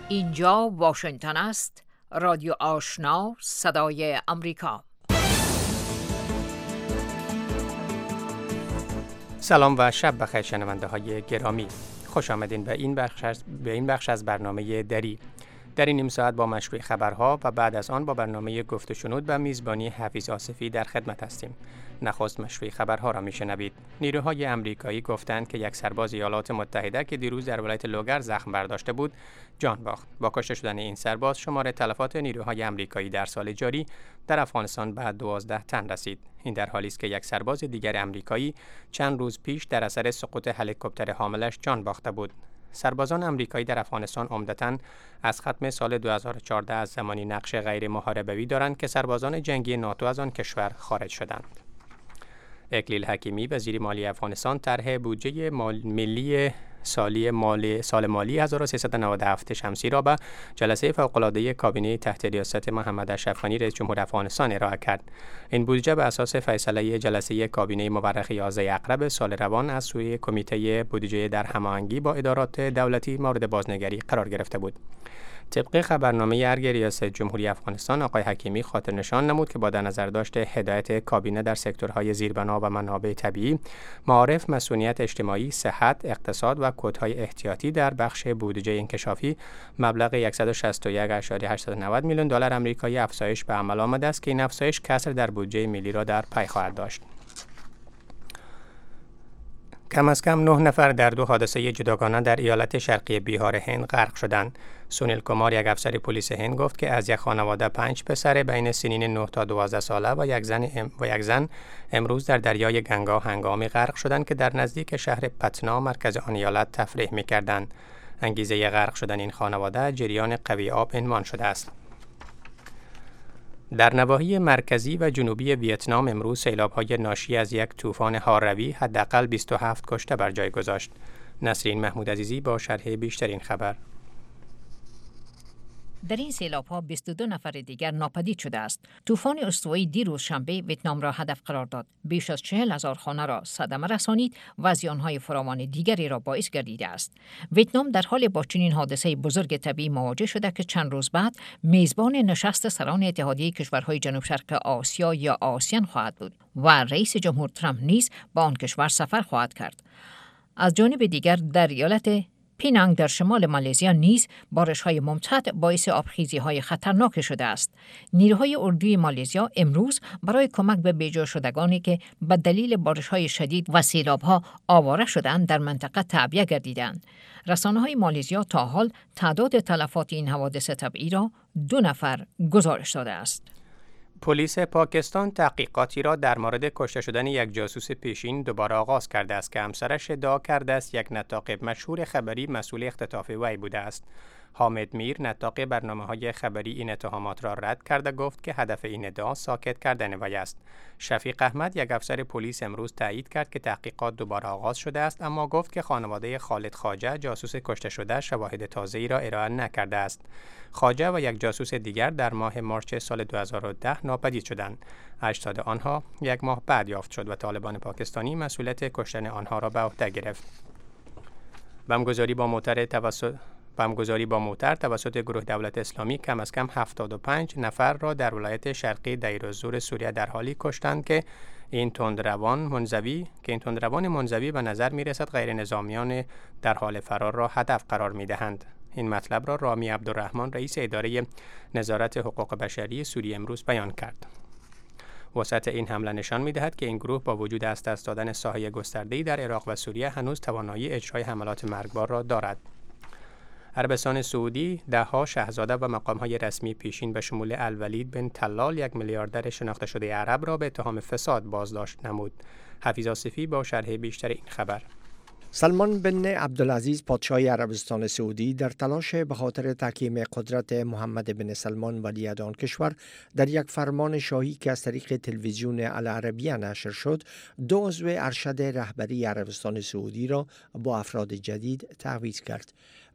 اینجا واشنگتن است. رادیو آشنا، صدای امریکا. سلام و شب بخیر شنونده های گرامی. خوش آمدین به این بخش از برنامه دری. در این نیم ساعت با مشروع خبرها و بعد از آن با برنامه گفت و شنود و میزبانی حفیظ آصفی در خدمت هستیم. نخست مشروع خبرها را میشنوید. نیروهای امریکایی گفتند که یک سرباز ایالات متحده که دیروز در ولایت لوگر زخم برداشته بود جان باخت. با کشته شدن این سرباز شمار تلفات نیروهای امریکایی در سال جاری در افغانستان به 12 تن رسید. این در حالی است که یک سرباز دیگر امریکایی چند روز پیش در اثر سقوط هلیکوپتر حاملش جان باخته بود. سربازان امریکایی در افغانستان عمدتاً از ختم سال 2014 از زمانی نقش غیر محاربوی دارند که سربازان جنگی ناتو از آن کشور خارج شدند. اکلیل حکیمی وزیر مالی افغانستان طرح بودجه ملی سال مالی 1397 شمسی را به جلسه فوق‌العاده کابینه تحت ریاست محمد اشرف غنی رئیس جمهور افغانستان ارائه کرد. این بودجه به اساس فیصله جلسه کابینه مورخ 11 اقرب سال روان از سوی کمیته بودجه در هماهنگی با ادارات دولتی مورد بازنگری قرار گرفته بود. طبق خبرنامه ارگ ریاست جمهوری افغانستان، آقای حکیمی خاطر نشان نمود که با در نظر داشت هدایت کابینه در سکتورهای زیربنا و منابع طبیعی، معارف، مسئولیت اجتماعی، صحت، اقتصاد و کدهای احتیاطی در بخش بودجه انکشافی مبلغ 161.890 میلیون دلار آمریکایی افزایش به عمل آمده است که این افزایش کسر در بودجه ملی را در پی خواهد داشت. کم از کم 9 نفر در 2 حادثه جداگانه در ایالت شرقی بیهار هند غرق شدند. سونیل کمار، یک افسر پلیس هند، گفت که از یک خانواده 5 پسر بین سنین 9 تا 12 ساله و یک زن امروز در دریای گنگا هنگامی غرق شدند که در نزدیک شهر پتنا مرکز آن ایالت تفریح می‌کردند. انگیزه غرق شدن این خانواده جریان قوی آب عنوان شده است. در نواحی مرکزی و جنوبی ویتنام امروز سیلاب‌های ناشی از یک طوفان هاروی حداقل 27 کشته بر جای گذاشت. نسرین محمود عزیزی با شرح بیشتر این خبر. در این سیلاب‌ها 22 نفر دیگر ناپدید شده است. طوفان استوایی دیروز شنبه ویتنام را هدف قرار داد. بیش از 40,000 خانه را صدمه رسانید و زیان‌های فراوان دیگری را باعث گردیده است. ویتنام در حال با چنین حادثه بزرگ طبیعی مواجه شده که چند روز بعد میزبان نشست سران اتحادیه کشورهای جنوب شرق آسیا یا آسیان خواهد بود و رئیس جمهور ترامپ نیز با آن کشور سفر خواهد کرد. از جانب دیگر در ایالت پینانگ در شمال مالزیا نیز بارش‌های ممتد باعث آبخیزی‌های خطرناک شده است. نیروهای اردوی مالزیا امروز برای کمک به بیجا شدگانی که به دلیل بارش‌های شدید و سیلاب‌ها آواره شدند در منطقه تعبیه گردیدند. رسانه‌های مالزیا تا حال تعداد تلفات این حوادث طبیعی را 2 نفر گزارش داده است. پلیس پاکستان تحقیقاتی را در مورد کشته شدن یک جاسوس پیشین دوباره آغاز کرده است که همسرش ادعا کرده است یک نطاق مشهور خبری مسئول اختطاف وی بوده است. حامد میر، نطاق برنامه‌های خبری، این اتهامات را رد کرده گفت که هدف این ادعا ساکت کردن وی است. شفیق احمد، یک افسر پلیس، امروز تایید کرد که تحقیقات دوباره آغاز شده است، اما گفت که خانواده خالد خواجه، جاسوس کشته شده، شواهد تازه‌ای را ارائه نکرده است. خواجه و یک جاسوس دیگر در ماه مارچ سال 2010 ناپدید شدند. اجساد آنها یک ماه بعد یافت شد و طالبان پاکستانی مسئولیت کشتن آنها را به عهده گرفت. بمبگذاری با موتر توسط گروه دولت اسلامی کم از کم 75 نفر را در ولایت شرقی دیر الزور سوریه در حالی کشتند که این تندروان منزوی به نظر می رسد غیر نظامیان در حال فرار را هدف قرار می دهند. این مطلب را رامی عبدالرحمن، رئیس اداره نظارت حقوق بشری سوریه، امروز بیان کرد. وسعت این حمله نشان می‌دهد که این گروه با وجود از دست دادن ساحه گسترده‌ای در عراق و سوریه هنوز توانایی اجرای حملات مرگبار را دارد. عربستان سعودی ده‌ها شاهزاده و مقام‌های رسمی پیشین به شمول الولید بن طلال، یک میلیاردر شناخته شده عرب، را به اتهام فساد بازداشت نمود. حفیظ آصفی با شرح بیشتر این خبر. سلمان بن عبدالعزیز پادشاه عربستان سعودی در تلاش به خاطر تحکیم قدرت محمد بن سلمان ولیعهد آن کشور در یک فرمان شاهی که از طریق تلویزیون العربیه نشر شد، 2 عضو ارشد رهبری عربستان سعودی را با افراد جدید تعویض کرد.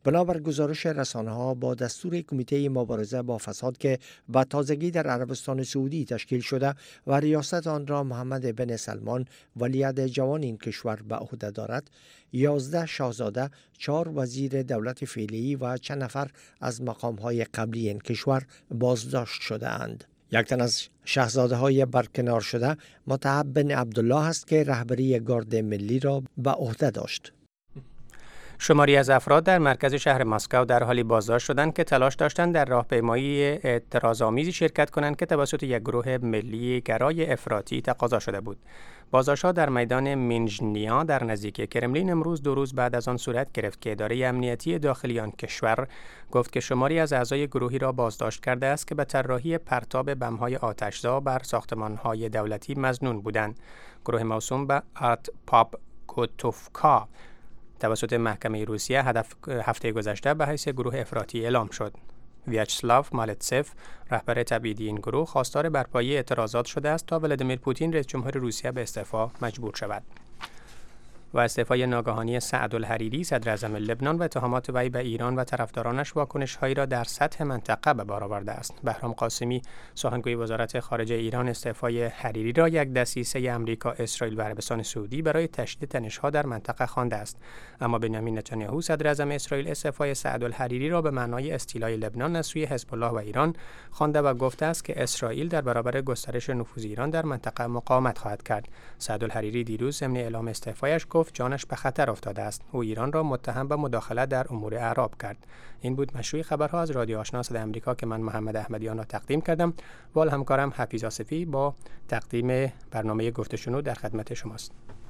بنابر گزارش رسانه‌ها با دستور کمیته مبارزه با فساد که با تازگی در عربستان سعودی تشکیل شده و ریاست آن را محمد بن سلمان ولیعهد جوان این کشور به عهده دارد، 11 شاهزاده، 4 وزیر دولت فعلی و چند نفر از مقام‌های قبلی این کشور بازداشت شده اند. یک تن از شاهزاده های برکنار شده متعب بن عبدالله است که رهبری گارد ملی را به عهده داشت. شماری از افراد در مرکز شهر مسکو در حالی بازداشت شدند که تلاش داشتند در راهپیمایی اعتراض‌آمیزی شرکت کنند که توسط یک گروه ملی گرای افراطی تقاضا شده بود. بازداشت‌ها در میدان مینژنیا در نزدیکی کرملین امروز 2 روز بعد از آن صورت گرفت که اداره امنیتی داخلی آن کشور گفت که شماری از اعضای گروهی را بازداشت کرده است که به طراحی پرتاب بم‌های آتش‌زا بر ساختمان‌های دولتی مظنون بودند. گروه موسوم به آرت پاپ کوتوفکا توسط محکمه روسیه هفته گذشته به حیث گروه افراطی اعلام شد. ویاچسلاو مالتسف، رهبر تبعیدی این گروه، خواستار برپایی اعتراضات شده است تا ولادیمیر پوتین رئیس جمهور روسیه به استعفا مجبور شود. و استعفای ناگهانی سعد الحریری صدر اعظم لبنان و اتهامات وی به ایران و طرفدارانش واکنش‌هایی را در سطح منطقه به بار آورده است. بهرام قاسمی، سخنگوی وزارت خارجه ایران، استعفای حریری را یک دسیسه امریکا، اسرائیل و عربستان سعودی برای تشدید تنش‌ها در منطقه خوانده است. اما بنیامین نتانیاهو، صدر اعظم اسرائیل، استعفای سعد الحریری را به معنای استیلای لبنان از سوی حزب الله و ایران خوانده و گفته است که اسرائیل در برابر گسترش نفوذ ایران در منطقه مقاومت خواهد کرد. سعد الحریری دیروز ضمن اعلام استعفایش گفت جانش به خطر افتاده است. او ایران را متهم به مداخله در امور اعراب کرد. این بود مشروع خبرها از رادیو آشنا صدای آمریکا که من محمد احمدیان را تقدیم کردم و همکارم حفیظ آصفی با تقدیم برنامه گفت و شنود در خدمت شماست.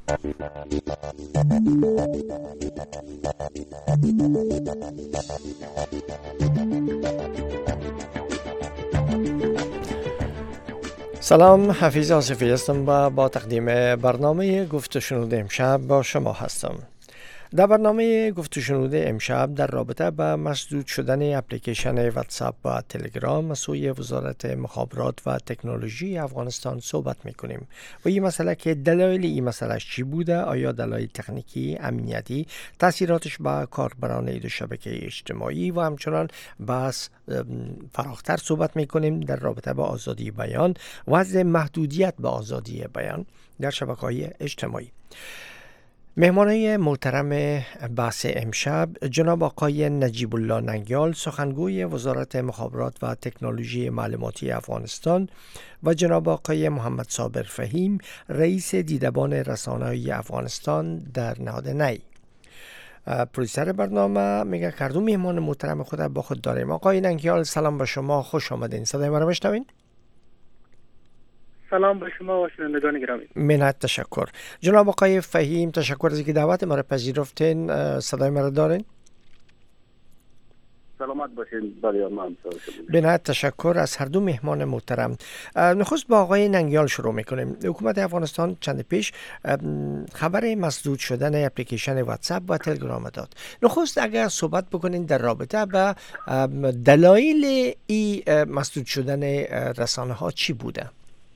سلام، حفیظ آصفی هستم و با تقدیم برنامه گفت و شنود امشب با شما هستم. در برنامه گفت و شنود امشب در رابطه با مسدود شدن اپلیکیشن واتساپ و تلگرام از سوی وزارت مخابرات و تکنولوژی افغانستان صحبت میکنیم و این مسئله که دلایل این مسئله چی بوده، آیا دلایل تکنیکی، امنیتی، تاثیراتش با کاربران این شبکه اجتماعی و همچنان بحث فراختر صحبت میکنیم در رابطه با آزادی بیان، وضع محدودیت به آزادی بیان در شبکه‌های اجتماعی. مهمانای محترم بحث امشب جناب آقای نجیب الله ننگیال، سخنگوی وزارت مخابرات و تکنولوژی معلوماتی افغانستان و جناب آقای محمد صابر فهیم، رئیس دیدبان رسانه‌های افغانستان در نهاد نی. پرویسر برنامه میگه کردو مهمان محترم خود با خود داریم. آقای ننگیال، سلام به شما، خوش آمدین. صدای ما رو میشنوین؟ سلام به شما و شنوندگان گرامی. منت تشکر. جناب آقای فهیم، تشکر از اینکه دعوت ما را پذیرفتین. صدای ما را دارین؟ سلامت باشین. بله من منت تشکر از هر دو مهمان محترم. نخست با آقای ننگیال شروع میکنیم. حکومت افغانستان چند پیش خبر مسدود شدن اپلیکیشن واتساپ و تلگرام داد. نخست اگر صحبت بکنین در رابطه با دلایل این مسدود شدن رسانه ها چی بوده؟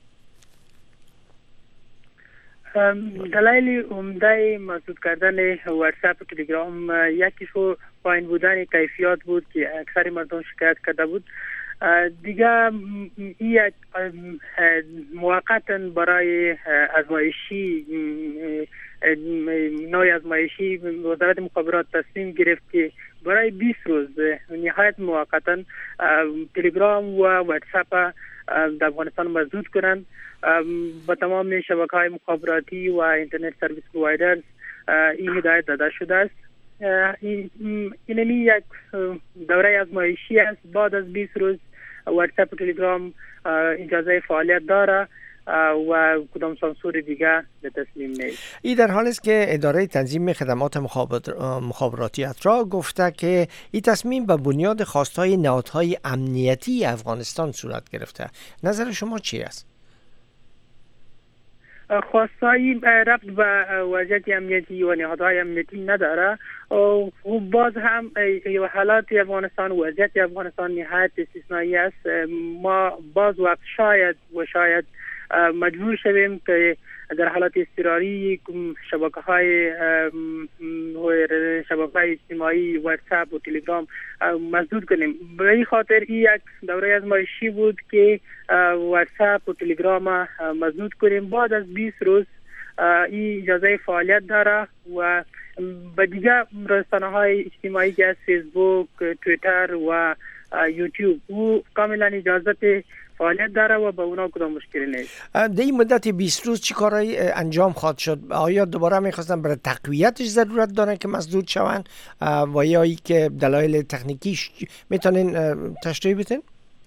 دلایل عمده مسدود کردن واتساپ و تلگرام یکیشو پایین بودن کیفیت بود که اکثر مردم شکایت کرده بود. دیگه یک موقتا برای ازمایشی نوع ازمایشی وزارت مخابرات تصمیم گرفت که برای 20 روز نهایت موقتا تلگرام و واتساپ در افغانستان مسدود کنند. با تمام شبکه‌های مخابراتی و اینترنت سرویس پرووایدرز این هدایت داده شده است. اینمی یک دوره ازمایشی است. بعد از 20 روز واتساپ و تلگرام اجازه فعالیت داره و کدام سانسور دیگه به تصمیم نیست. این در حالی است که اداره تنظیم خدمات مخابراتی اترا گفته که این تصمیم به بنیاد خواستهای نهادهای امنیتی افغانستان صورت گرفته. نظر شما چی است؟ خواستایی ربط به وضعیت امنیتی و نهادهای امنیتی نداره. و باز هم حالات افغانستان و وضعیت افغانستان نهایت استثنایی است. ما باز وقت شاید مجبور شویم که در حالت اضطراری شبکه‌های اجتماعی واتساپ و تلگرام مسدود کنیم. به این خاطر این یک دوره آزمایشی بود که واتساپ و تلگرام مسدود کنیم. بعد از 20 روز این اجازه فعالیت داره و به دیگه رسانه‌های اجتماعی که از فیسبوک، توییتر و یوتیوب او کاملا اجازه فعالیت داره و به اونا کدام مشکلی نیست. در این مدت 20 روز چی کارایی انجام خواهد شد؟ آیا دوباره میخواستن برای تقویتش ضرورت دارن که مسدود شوند و یا ای که دلایل تکنیکیش میتونین تشریح بدین؟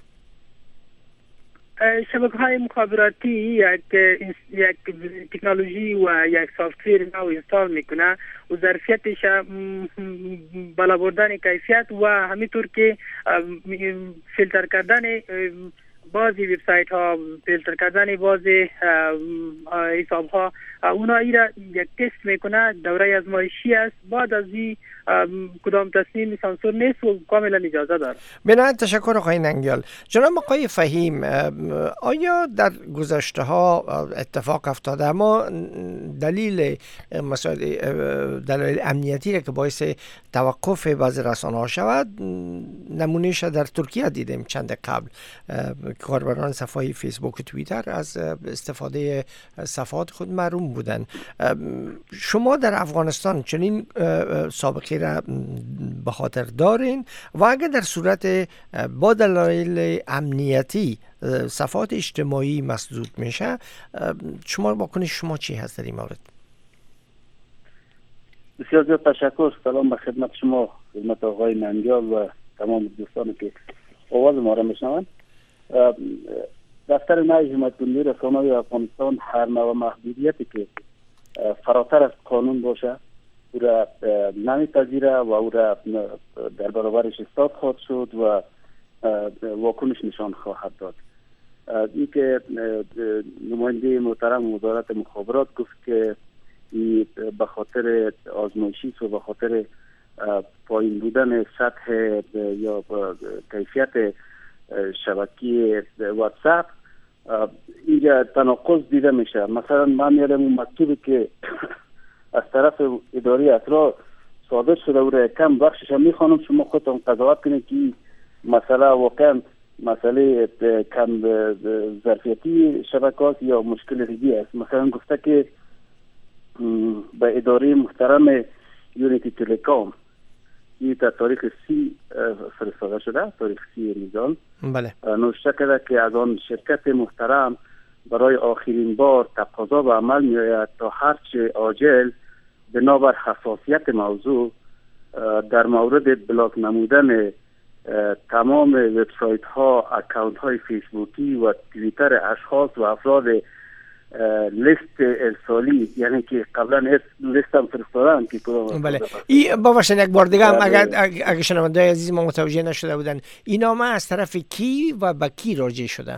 شبکه‌های مخابراتی یک تکنولوژی و یک سافت‌ویر نو اینستال میکنه و ظرفیتش بالا بردن کیفیت و همینطور که فیلتر کردن بعضی وبسایت ها، فیلتر کردن بعضی حساب ها، اونا ایرا یک تست میکنه. دوره آزمایشی است. بعد از این کدام تصمیم سانسور نیست و کاملا اجازه داره. بنابراین تشکر آقای ننگیال. جناب آقای فهیم، آیا در گذشته ها اتفاق افتاده اما دلیل امنیتی که باعث توقف بعضی رسانه ها شود نمونهش در ترکیه دیدیم چند قبل کاربران صفحه فیسبوک و توییتر از استفاده صفحات خود محروم بودند. شما در افغانستان چنین سابقه را به خاطر دارین و اگر در صورت با دلایل امنیتی صفحات اجتماعی مسدود میشه شما واکنش شما چی هست در این مورد؟ بسیار زیاد تشکر. سلام به خدمت شما، خدمت آقای ننگیال و تمام دوستانی که آواز ما را میشنوند. دفتر نهایی حمایت کننده رسانه‌های افغانستان هر نوع محدودیتی که فراتر از قانون باشه او را نمیپذیره و او را در برابرش ایستاد خواهد شد و واکنش نشان خواهد داد. این که نماینده محترم وزارت مخابرات گفت که به خاطر آزمایشی و به خاطر پایین بودن سطح یا کیفیت شبکه واتساپ اینجا تناقض دیده میشه. مثلا من یادم اون مکتوبی که از طرف اداره اطلاع صادر شده و را کم بخشش هم میخوانم، شما خودتون قضاوت کنید که مسئله واقعا مسئله کم ظرفیتی شبکات یا مشکل دیگه است. مثلا گفته که به اداره محترم یونیتی تلکام این در تاریخ 30 فرستاده شده، تاریخ 30 نیزان. بله. نوشته کرده که از آن شرکت محترم برای آخرین بار تقاضا به عمل می آید تا هرچه عاجل بنابر حساسیت موضوع در مورد بلاک نمودن تمام وبسایت ها، اکانت های فیسبوکی و توییتر اشخاص و افراد لیست ارسالی، یعنی که قبلا لیست هم فرستادن که بله. این باباشن یک بار دیگه اگه شنونده عزیز ما متوجه نشده بودن این نامه از طرف کی و به کی راجع شده؟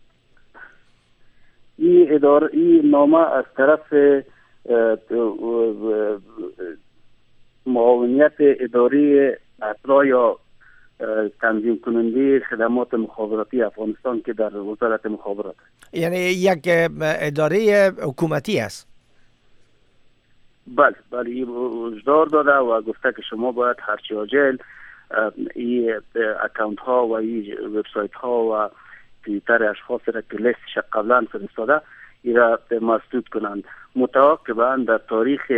این نامه از طرف معاونیت اداره اطلاع یا تنظیم کننده خدمات مخابراتی افغانستان که در وزارت مخابرات، یعنی یک اداره حکومتی است. بله این وجدار داده و گفته که شما باید هرچی عاجل این اکانت ها و این وبسایت ها و توییتر اشخاص را که لیستش قبلا فرستاده این را مسدود کنند. متعاقباً در تاریخ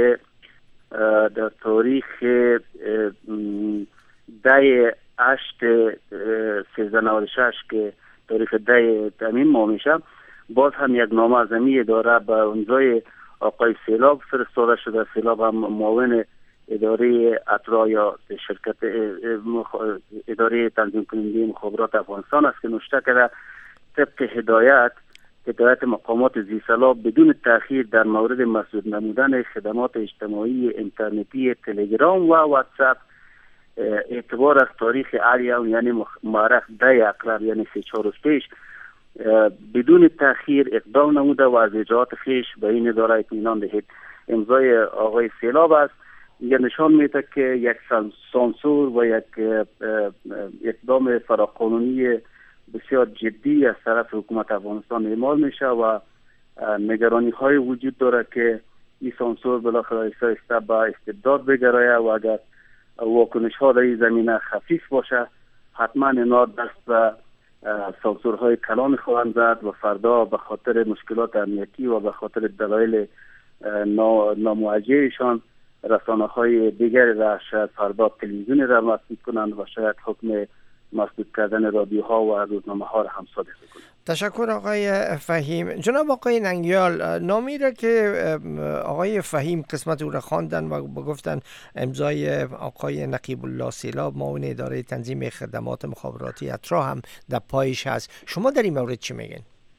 10/8/1396 که تاریخ 10 همین ماه میشه، باز هم یک نامه از این اداره به امضای آقای سیلاب فرستاده شده. سیلاب هم معاون اداره اطلاع یا شرکت اداره تنظیم کننده مخابرات افغانستان است که نوشته کرده طبق هدایت مقامات ذی‌صلاح بدون تأخیر در مورد مسدود نمودن خدمات اجتماعی اینترنتی تلگرام و واتساپ اعتبار از تاریخ علیه یعنی مورخ 10 اکرار یعنی 3-4 روز پیش بدون تأخیر اقدام نموده و از اجراءات خویش به این اداره اطمینان دهید. امضای آقای سیلاب است. این نشان میده که یک سانسور و یک اقدام فراقانونی بسیار جدی از طرف حکومت افغانستان اعمال میشه و نگرانی های وجود داره که این سانسور بالاخره ایستا با استبداد بگرایه و اگر واکنش ها در این زمینه خفیف باشه حتما اینا دست به سانسورهای کلان خواهند زد و فردا به خاطر مشکلات امنیتی و به خاطر دلایل نامواجهشان رسانه های دیگری را شاید فردا تلویزیونی را مسدود کنند و شاید حکم مسدود کردن رادیوها و روزنامه ها را هم صادر کنند. تشکر آقای فهیم. جناب آقای ننگیال، نامی را که آقای فهیم قسمت او را خواندن و گفتن امضای آقای نقیب الله سیلاب معاون اداره تنظیم خدمات مخابراتی اترا هم در پایش هست، شما در این مورد چی میگین؟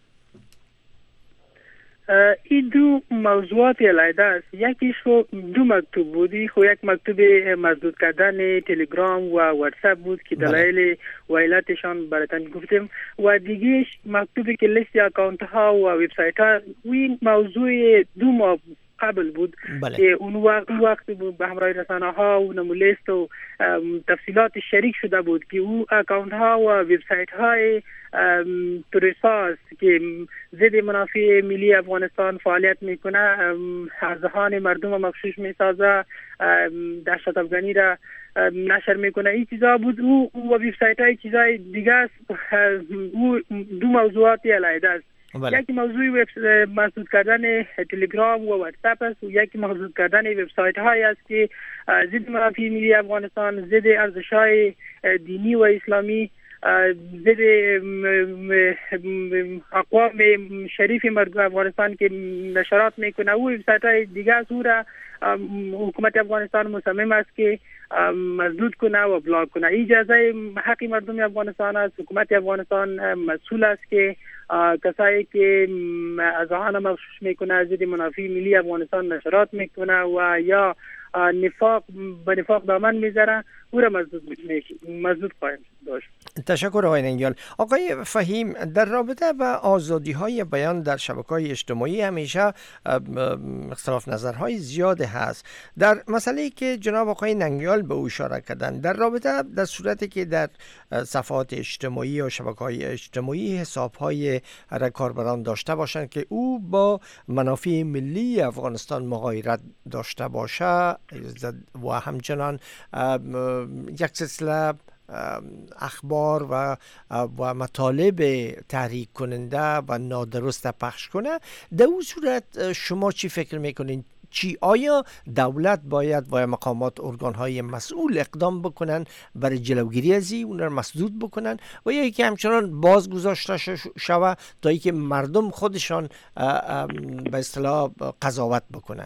این دو موضوعات علیحده است. یکیش رو دو مکتوب بودی، خب یک مکتوب مسدود کردن تلگرام و واتساپ بود که دلایل و علتشان براتون گفتم و دیگهش مکتوبی که لیست اکانت ها و وبسایت ها این موضوع 2 ماه قبل بود که اون وقت بود به همراه رسانه ها و لیست و تفصیلات شریک شده بود که او اکانت ها و وبسایت های توریساس که ضد منافع ملی افغانستان فعالیت میکنه، از ذهن مردم مغشوش میسازه، دهشت افغانی را نشر میکنه، این چیزا بود. او و وبسایت های چیزای دیگه است. او 2 موضوعات علیحده است. یکی موضوع مسدود کردن تلگرام و واتساپ است و یکی مسدود کردن وبسایت های است که ضد منافع ملی افغانستان، ضد ارزش‌های دینی و اسلامی، ضد اقوام شریف مردم افغانستان که نشرات میکنه و وبسایت های دیگه است. او را حکومت افغانستان مصمم است که مسدود کنه و بلاک کنه. اجازه حق مردم افغانستان است. حکومت افغانستان مسئول است که کسایی که از آن مغشوش میکنه، ضد منافع ملی افغانستان نشرات میکنه و یا به نفاق دامن میذاره، او را مسدود خواهیم داشت. تشکر آقای ننگیال. آقای فهیم، در رابطه با آزادی های بیان در شبکه‌های اجتماعی همیشه اختلاف نظرهای زیاد هست. در مسئله که جناب آقای ننگیال به او اشاره کردن، در رابطه در صورتی که در صفحات اجتماعی و شبکه‌های اجتماعی حساب‌های کاربران داشته باشند که او با منافع ملی افغانستان مغایرت داشته باشه و همچنان یک سلسله اخبار و مطالب تحریک کننده و نادرست پخش کنه، در اون صورت شما چی فکر میکنین؟ آیا دولت باید و مقامات ارگانهای مسئول اقدام بکنن برای جلوگیری از این، اون را مسدود بکنن و یا اینکه همچنان باز گذاشته شوه تا اینکه مردم خودشان به اصطلاح قضاوت بکنن؟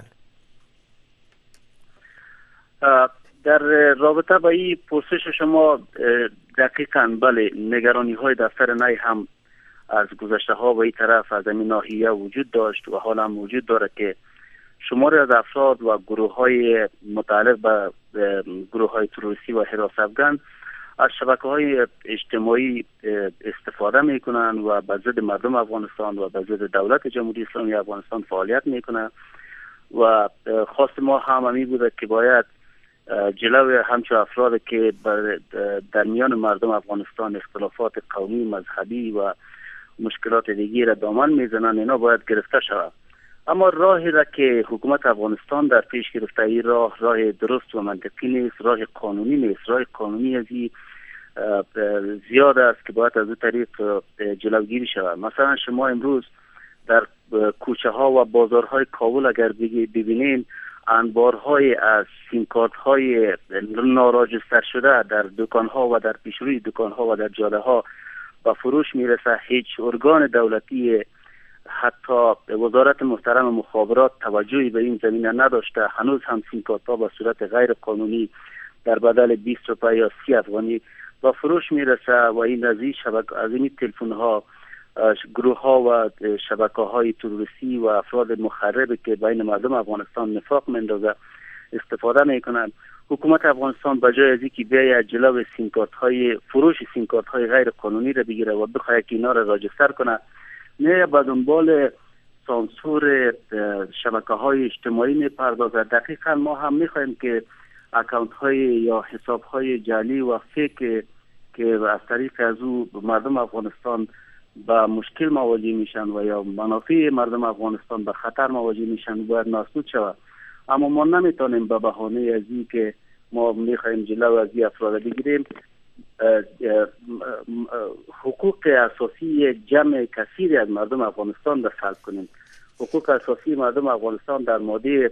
در رابطه با این پرسش شما دقیقاً بله، نگرانی های دفتر نی هم از گذشته ها و این طرف از این ناحیه وجود داشت و حالا هم وجود داره که شماری از افراد و گروه های متعلق به گروه های تروریستی و حراس افغان از شبکه های اجتماعی استفاده میکنن و به ضد مردم افغانستان و به ضد دولت جمهوری اسلامی افغانستان فعالیت میکنن و خواست ما هم همین بوده که باید جلوی همچون افراد که در میان مردم افغانستان اختلافات قومی، مذهبی و مشکلات دیگری را دامن میزنن، اینا باید گرفته شود. اما راهی را که حکومت افغانستان در پیش گرفته، این راه درست و منطقی نیست، راه قانونی نیست. راه قانونی از این زیاد است که باید از اون طریق جلوگیری شود. مثلا شما امروز در کوچه ها و بازارهای کابل اگر ببینین، انبارهای از سیم کارت های ناراجستر شده در دکان ها و در پیشروی دکان ها و در جاده ها به فروش میرسه. هیچ ارگان دولتی، حتی وزارت محترم مخابرات توجهی به این زمینه نداشته. هنوز هم سیم کارت ها به صورت غیر قانونی در بدل 20 روپیه یا 30 افغانی به فروش میرسه و این از این تلفن ها گروه ها و شبکه های تروریستی و افراد مخرب که بین مردم افغانستان نفاق مندازه استفاده میکنند. حکومت افغانستان بجای از اینکه بیاید جلو فروش سیم کارت های غیر قانونی را بگیره و بخواهد که اینا را راجستر کنه، نه به دنبال سانسور شبکه های اجتماعی میپردازه. دقیقا ما هم میخوایم که اکانت های یا حساب های جعلی و فیک که از طریق از او مردم افغانستان به مشکل مواجه میشن و یا منافع مردم افغانستان به خطر مواجه میشن باید ناسود شود. اما ما نمیتونیم به بهانه از این که ما میخوایم جلو از این افراد بگیریم حقوق اساسی جمع کثیری از مردم افغانستان را سلب کنیم. حقوق اساسی مردم افغانستان در ماده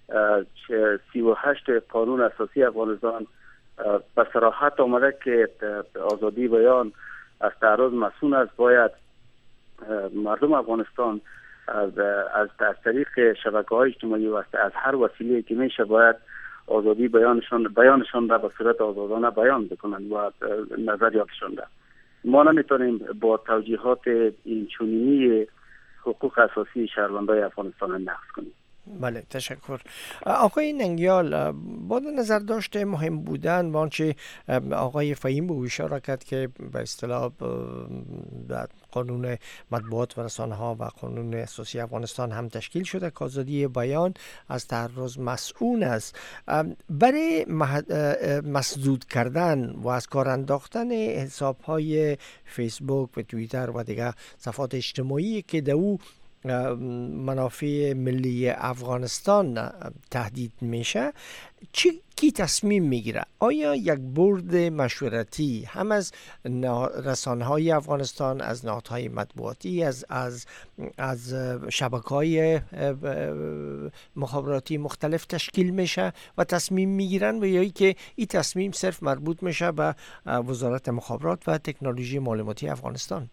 38 قانون اساسی افغانستان به صراحت آمده که آزادی بیان از تعرض مسئول است. باید مردم افغانستان از طریق شبکه‌های اجتماعی و از هر وسیله که میشه باید آزادی بیانشان را به صورت آزادانه بیان بکنند و نظریاتشان را. ما نمیتونیم با توجیهات این چنینی حقوق اساسی شهروندان افغانستان نقض کنیم. بله، تشکر. آقای ننگیال، با نظر داشته مهم بودن و آنچه آقای فهیم به اشاره کرد که به اصطلاح در قانون مطبوعات و رسانه ها و قانون اساسی افغانستان هم تشکیل شده که آزادی بیان از تعرض مسئول است. برای مسدود کردن و از کار انداختن حساب های فیسبوک و توییتر و دیگر صفحات اجتماعی که در او منافع ملی افغانستان تهدید میشه، کی تصمیم میگیره؟ آیا یک بورد مشورتی هم از رسانه‌های افغانستان، از نهادهای مطبوعاتی، از شبکه‌های مخابراتی مختلف تشکیل میشه و تصمیم میگیرن، و یا که این تصمیم صرف مربوط میشه به وزارت مخابرات و تکنولوژی معلوماتی افغانستان؟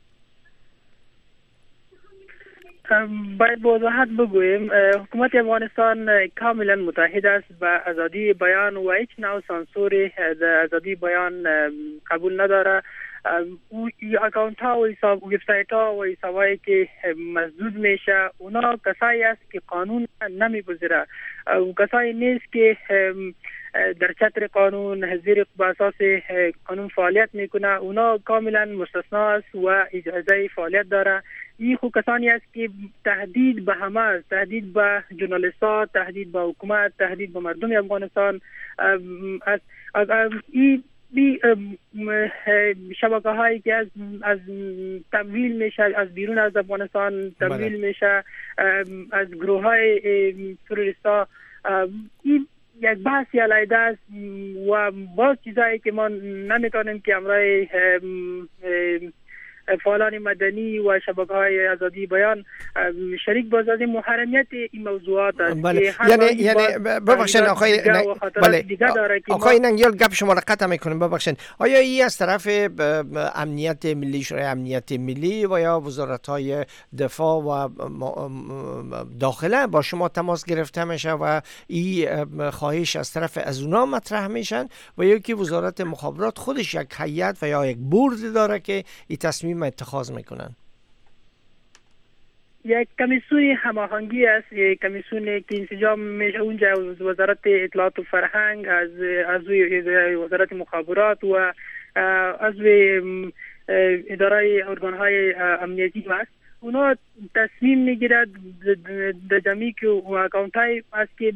باید با وضاحت بگوییم حکومت افغانستان کاملا متحد است به آزادی بیان و هیچ نوع سانسوری در آزادی بیان قبول نداره. اکانت ها و وبسایت ها و حسابایی که مسدود میشه اونا کسایی است که قانون نمیگذره، کسایی نیست که در چتر قانون زیر اساس قانون فعالیت میکنه. اونا کاملا مستثنا است و اجازه فعالیت داره. این خود کسانی است که تهدید به همه است، تهدید به ژورنالیست‌ها، تهدید به حکومت، تهدید به مردم افغانستان. از این شبکه هایی که از تمویل میشه از بیرون از افغانستان تمویل میشه، از گروه های تروریستا، این یک بحثی علیده است و باز چیزایی که ما نمیتونیم که امرای فعالان مدنی و شبکه‌های آزادی بیان شریک باشند. محرمیت این موضوعات است. بله. یعنی ببخشید آقای ننگیال گپ شما را قطع میکنم، ببخشید. آیا این از طرف امنیت ملی، شورای امنیت ملی و یا وزارت‌های دفاع و داخله با شما تماس گرفته میشه و این خواهش از طرف از اونا مطرح میشن، و یا که وزارت مخابرات خودش یک هیئت و یا یک بورد داره که این تصمیم اتخاذ میکنن؟ یک کمیسیون هماهنگی است، یک کمیسیون که انسجام میشه اونجا از وزارت اطلاعات و فرهنگ، از وزارت مخابرات و از اداره ارگانهای امنیتی است. اونا تصمیم میگیرد در جمعی که اکانت های است که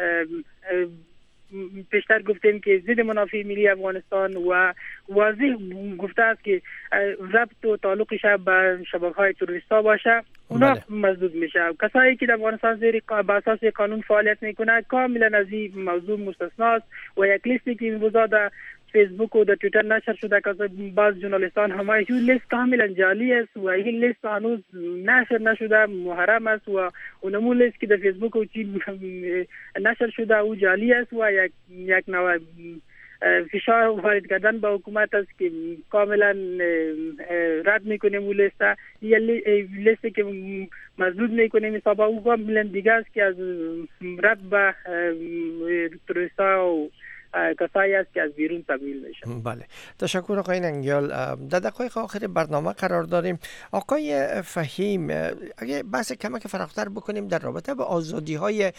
پیشتر گفتیم که ضد منافع ملی افغانستان و واضح گفته است که ربط و تعلقش به شبکه‌های تروریستا باشه، اونا مسدود میشه. کسایی که در افغانستان زیر به اساس قانون فعالیت میکنه کاملا از این موضوع مستثنا است و یک لیستی که این روزا در فیسبوک و در توییتر نشر شده که بعض ژورنالیستان همایش لیست کاملا جعلی است و این لیست هنوز نشر نشده، محرم است و اونمون لیست که در فیسبوک و نشر شده او جعلی است و یک نوع فشار وارد کردن به حکومت است که کاملا رد میکنیم اون لیست. یه لیستی که مسدود میکنیم حساب او کاملا دیگه است که از رد به تروریستا و کسایی است که از بیرون تمویل میشه. بله، تشکر آقای ننگیال. در دقایق آخر برنامه قرار داریم. آقای فهیم، اگه بحث کمک فراختر بکنیم در رابطه با آزادی های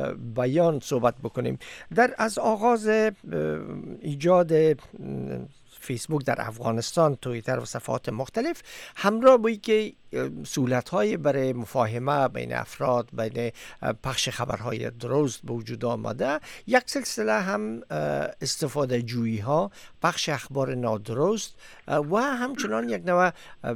بیان صحبت بکنیم. از آغاز ایجاد فیسبوک در افغانستان، توییتر و صفحات مختلف، همراه با که سهولت‌های برای مفاهمه بین افراد، بین پخش خبرهای درست به وجود آمده، یک سلسله هم استفاده جویی ها، پخش اخبار نادرست و همچنان یک نوع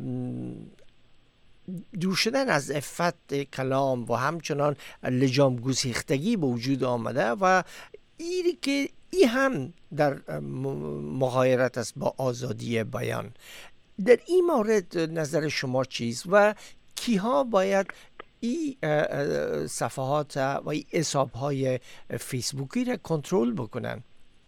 دور شدن از عفت کلام و همچنان لجام گسیختگی به وجود آمده و ایری که ای هم در مغایرت است با آزادی بیان. در این مورد نظر شما چیست و کیها باید این صفحات و این حساب‌های فیسبوکی را کنترل بکنن؟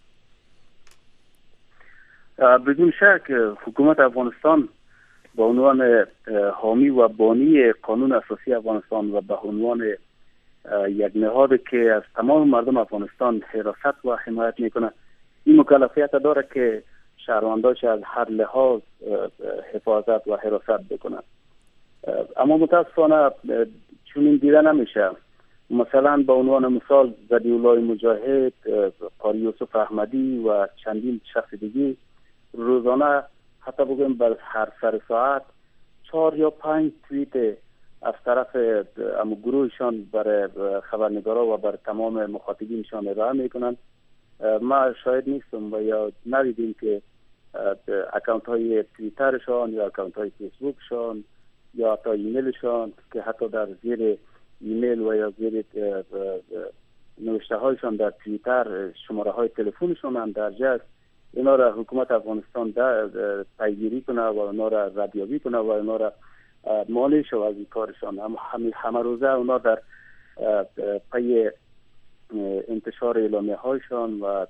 بدون شک حکومت افغانستان به عنوان حامی و بانی قانون اساسی افغانستان و به عنوان یک نهادی که از تمام مردم افغانستان حراست و حمایت میکنه، این مکلفیت داره که شهرونداش از هر لحاظ حفاظت و حراست بکنه. اما متاسفانه چون این دیده نمیشه. مثلا به عنوان مثال ذبیح‌الله مجاهد، قاری یوسف احمدی و چندین شخص دیگه روزانه حتی بگیم بر هر سر ساعت 4 یا 5 توییت از طرف گروهشان برای خبرنگارا و بر تمام مخاطبینشان ارائه میکنند. ما شاید نیستم و یا ندیدیم که اکانت های توییترشان یا اکانت های فیسبوکشان یا حتی ایمیلشان که حتی در زیر ایمیل و یا زیر نوشته هایشان در توییتر شماره های تلفنشان هم درج است، اینا را حکومت افغانستان پیگیری کنه و اینا را ردیابی کنه و اینا را مانع شود از این کارشان. همه روزه اونا در پی انتشار اعلامیه هایشان و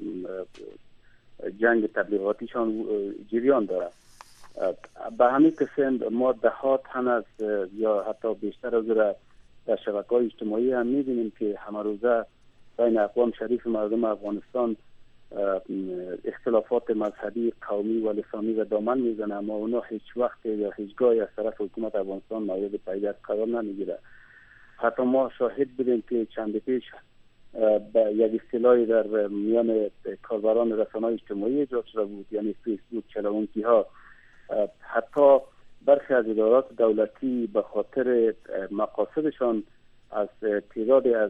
جنگ تبلیغاتیشان جریان داره. به همین قسم ما دهات هم از یا حتی بیشتر از را در شبکه‌های اجتماعی هم می‌بینیم که همه روزه بین اقوام شریف مردم افغانستان اختلافات مذهبی، قومی و لسانی و دامن میزنه، اما اونا هیچ وقت یا هیچگاهی از طرف حکومت افغانستان مورد پیگرد قرار نمیگیره. حتی ما شاهد بودیم که چند پیش به یک اصطلاحی در میان کاربران رسانه‌های اجتماعی ایجاد شده بود، یعنی فیسبوک چلوونکی ها. حتی برخی از ادارات دولتی به خاطر مقاصدشان از تعدادی از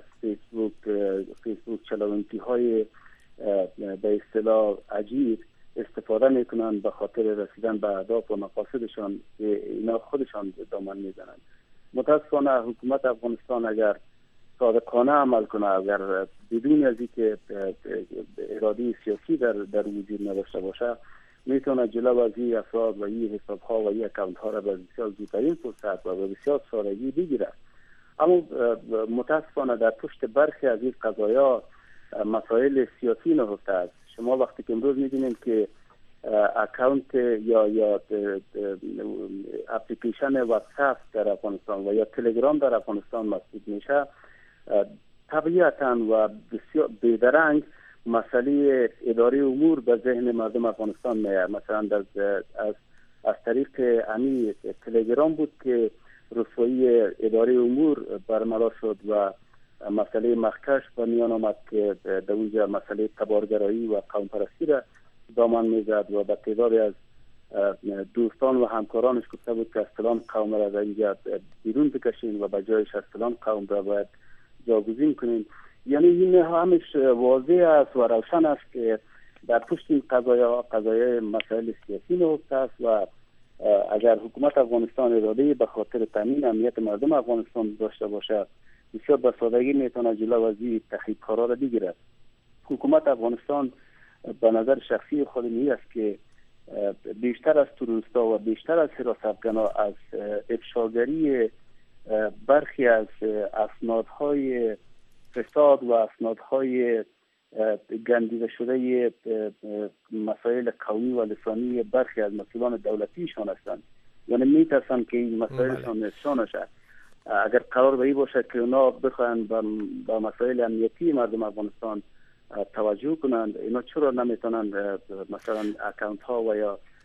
فیسبوک چلوونکی های به اصطلاح عجیب استفاده میکنن به خاطر رسیدن به اهداف و مقاصدشان. اینا خودشان دامن میزنن. متاسفانه حکومت افغانستان اگر صادقانه عمل کنه، اگر بدون از اینکه اراده سیاسی در وجود نداشته باشه، میتونه جلو از این افراد و این حساب ها و این اکانت ها را به بسیار زودترین فرصت و به بسیار سادگی بگیره. اما متاسفانه در پشت برخی از این قضایا مسائل سیاسی نهفته است. شما وقتی که امروز می‌بینید که اکانت یا اپلیکیشن واتساپ در افغانستان و یا تلگرام در افغانستان مسدود میشه، طبیعتاً و بسیار بیدرنگ مسئله اداره امور به ذهن مردم افغانستان میاد. مثلا از طریق امی تلگرام بود که رسوایی اداره امور برملا شد و مسئله مخکش به میان آمد که در اونجا مسئله تبارگرایی و قوم پرستی را دامن میزد و به تعدادی از دوستان و همکارانش گفته بود که از فلان قوم را در اینجا بیرون بکشین و به جایش از فلان قوم را باید جاگزین کنین. یعنی این همش واضح است و روشن است که در پشت این قضایای مسائل سیاسی نهفته است و اگر حکومت افغانستان اراده به خاطر تامین امنیت مردم افغانستان داشته باشه، بسیار به سادگی میتونه جلو از این تخریبکارا را بگیره. حکومت افغانستان به نظر شخصی خود می است که بیشتر از تروریستا و بیشتر از حراستگانا از افشاگری برخی از اسنادهای فساد و اسنادهای گندیده شده مسائل قومی و لسانی برخی از مسئولان دولتیشان هستند. یعنی میترسن که این مسائلشان نشان نشه. اگر قرار به این باشه که اونا بخواهند با مسائل امنیتی مردم افغانستان توجه کنند، اینا چرا نمیتونند مثلا اکانت ها و یا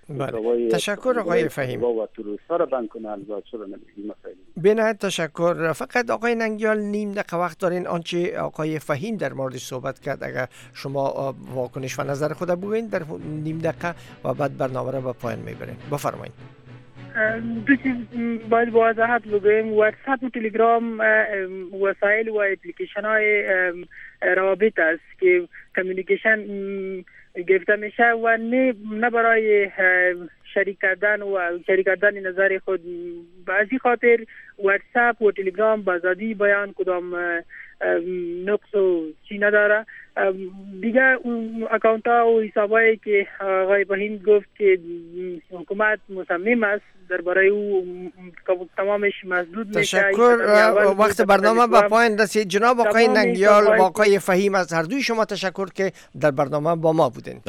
بله. تشکر آقای فهیم. و توریست‌ها را بند کنه البته نمی‌گیم مسائل. بنهایت تشکر. فقط آقای ننگیال نیم دقیقه وقت دارین آنچه آقای فهیم در مورد صحبت کرد اگر شما واکنش و نظر خود بگوین در نیم دقیقه و بعد برنامه را به پایان میبرین. بفرمایید. دو چیز باید با وضاحت بگویم. واتساپ و تلگرام وسایل و اپلیکیشن های روابط است که کمیونیکیشن گرفته میشه و نه برای شریک کردن نظر خود. بعضی خاطر واتساپ و تلگرام با آزادی بیان کدام نقص و چی نداره. دیگه اکانت ها و حساب هایی که آقای بهین گفت که حکومت مصمم است درباره او تمامش مسدود میشه. تشکر. وقت برنامه به پایان رسید. جناب آقای ننگیال و آقای فهیم از هر دوی شما تشکر که در برنامه با ما بودین.